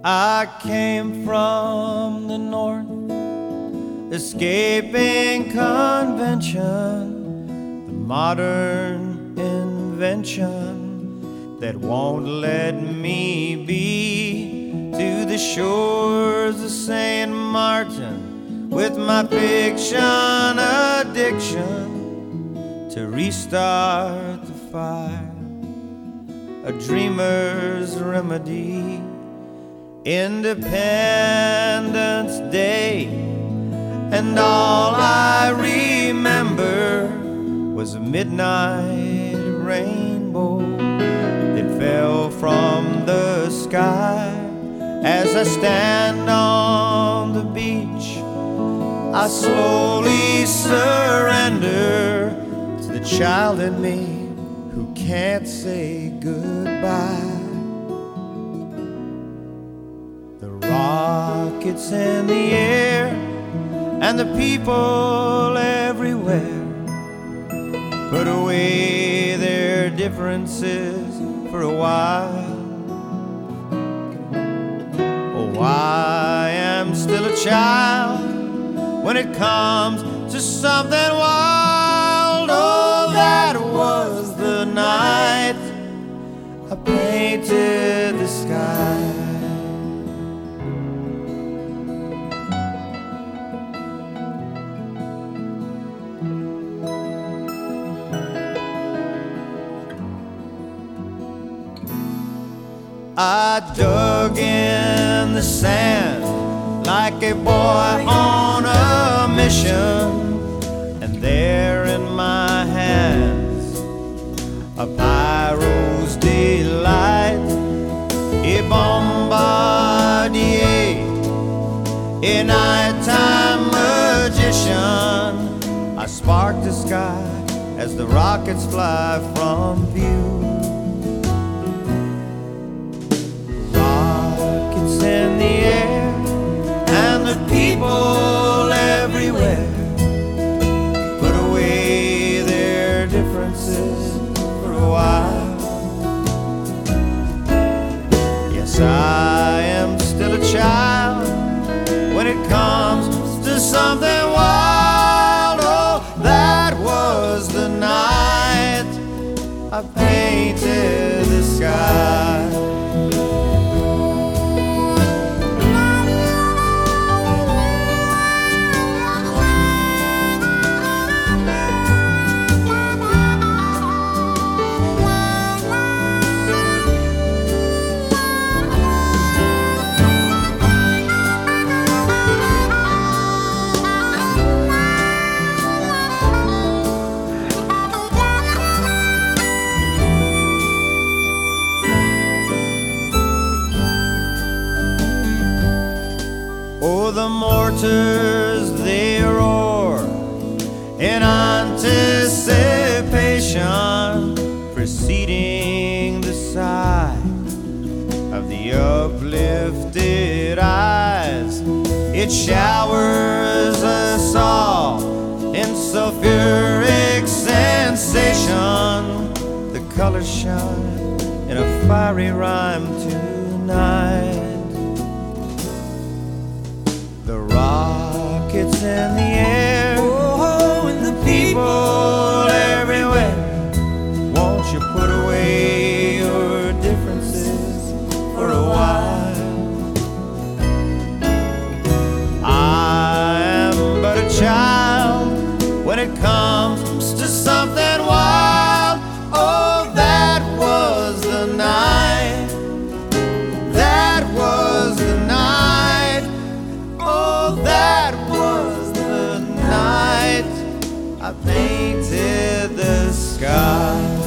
I came from the north, escaping convention, the modern invention that won't let me be to the shores of St. Martin with my fiction addiction to restart the fire, a dreamer's remedy. Independence Day, and all I remember was a midnight rainbow that fell from the sky. As I stand on the beach, I slowly surrender to the child in me who can't say goodbye. The rockets in the air and the people everywhere put away their differences for a while. Oh, I am still a child when it comes to something wild. Oh, that was the night I painted the sky. I dug in the sand like a boy on a mission, and there in my hands a Pyro's delight, a bombardier, a nighttime magician. I spark the sky as the rockets fly from view. In the air and the people everywhere put away their differences for a while. Yes, I am still a child when it comes to something wild. Oh, that was the night I painted the sky. Oh, the mortars, they roar in anticipation, preceding the sigh of the uplifted eyes. It showers us all in sulfuric sensation. The colors shine in a fiery rhyme tonight. The rockets in the air, oh, and the people everywhere. Won't you put away your differences for a while? I am but a child when it comes to something wild. Oh, that was the night. That was the night. Oh, that was the night I painted the sky.